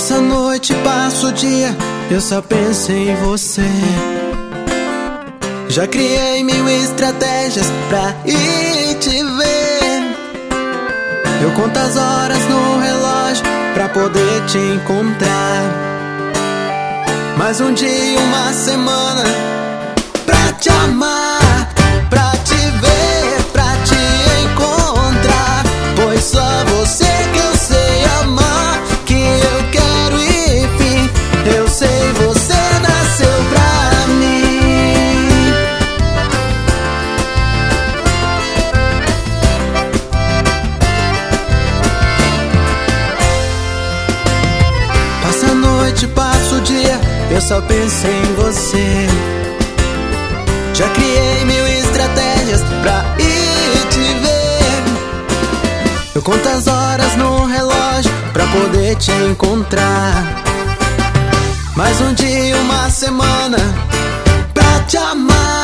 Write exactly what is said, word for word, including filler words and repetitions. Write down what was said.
Passa a noite, passa o dia, eu só penso em você. Já criei mil estratégias pra ir te ver. Eu conto as horas no relógio pra poder te encontrar. Mais um dia, uma semana pra te amar, pra te ver, pra te encontrar. Pois só você que eu sei amar, que eu quero ir fim. Eu sei, você nasceu pra mim. Passa a noite, passa o dia, eu só penso em você. Já criei mil estratégias pra ir te ver. Eu conto as horas no relógio pra poder te encontrar. Mais um dia, uma semana pra te amar.